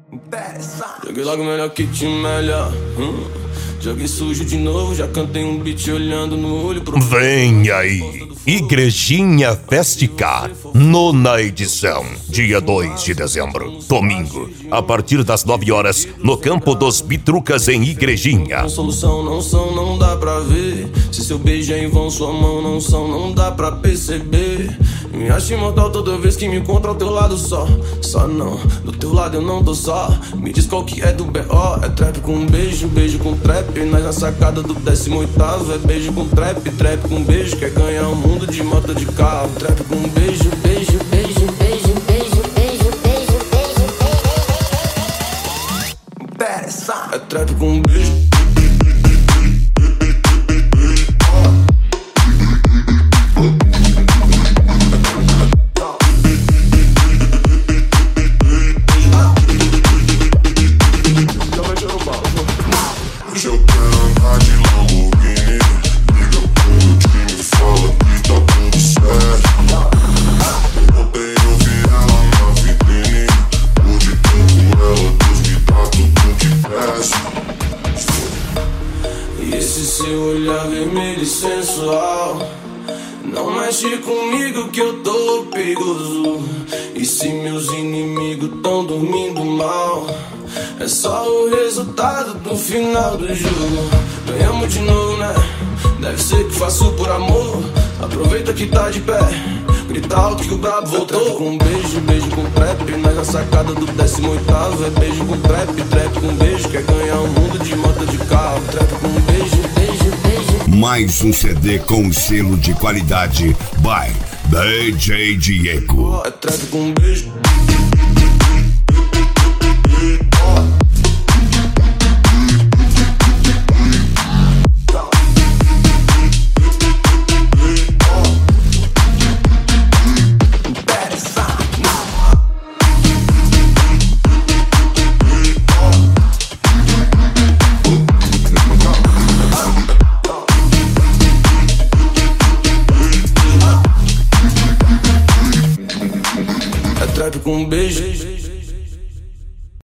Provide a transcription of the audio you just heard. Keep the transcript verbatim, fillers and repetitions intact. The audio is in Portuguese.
Joguei logo melhor que te melhor. hum. Joguei sujo de novo, já cantei um beat olhando no olho pro... Vem aí, Igrejinha Festicar, nona edição, dia dois de dezembro, domingo, a partir das nove horas, no Campo dos Bitrucas, em Igrejinha. Solução não são, não dá pra ver. Se seu beijo é em vão, sua mão não são, não dá pra perceber. Me acho imortal toda vez que me encontro ao teu lado só. Só não, do teu lado eu não tô só. Me diz qual que é do B O. É trap com beijo, beijo com trap. Nós na sacada do décimo oitavo. É beijo com trap, trap com beijo. Quer ganhar o mundo de moto de carro. Trap com beijo, beijo, beijo, beijo, beijo, beijo, beijo, beijo, beijo. É trap com beijo. Esse seu olhar vermelho e sensual, não mexe comigo que eu tô perigoso. E se meus inimigos tão dormindo mal, é só o resultado do final do jogo. Ganhamos de novo, né? Deve ser que faço por amor. Aproveita que tá de pé, grita alto que o brabo voltou. Com beijo, beijo com trap. Nós na sacada do décimo oitavo. É beijo com trap, trap com beijo. Quer ganhar um mundo de moto de carro. Trap com beijo, beijo, beijo. Mais um C D com selo de qualidade by D J Diego. É trap com beijo. Trap com beijo.